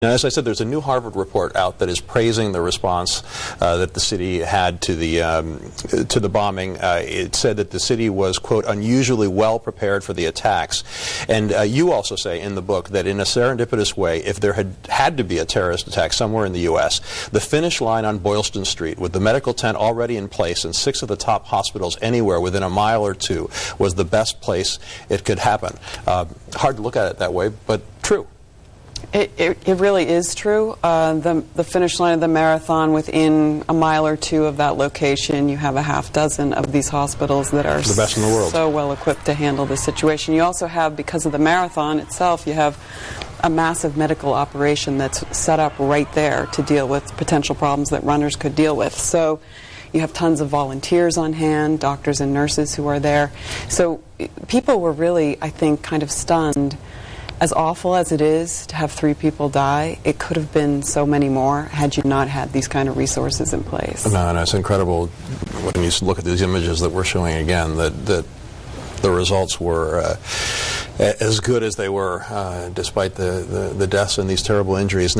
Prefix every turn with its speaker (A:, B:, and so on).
A: Now, as I said, there's a new Harvard report out that is praising the response that the city had to the bombing. It said that the city was, quote, unusually well prepared for the attacks. And you also say in the book that in a serendipitous way, if there had to be a terrorist attack somewhere in the U.S., the finish line on Boylston Street, with the medical tent already in place and 6 of the top hospitals anywhere within a mile or two, was the best place it could happen. Hard to look at it that way, but true.
B: It really is true. The finish line of the marathon, within a mile or two of that location, you have a half dozen of these hospitals that are
A: the best in the world,
B: so well equipped to handle the situation. You also have, because of the marathon itself, you have a massive medical operation that's set up right there to deal with potential problems that runners could deal with. So you have tons of volunteers on hand, doctors and nurses who are there. So people were really, I think, kind of stunned. As awful as it is to have 3 people die, it could have been so many more had you not had these kind of resources in place.
A: No, it's incredible when you look at these images that we're showing again, that the results were as good as they were, despite the deaths and these terrible injuries.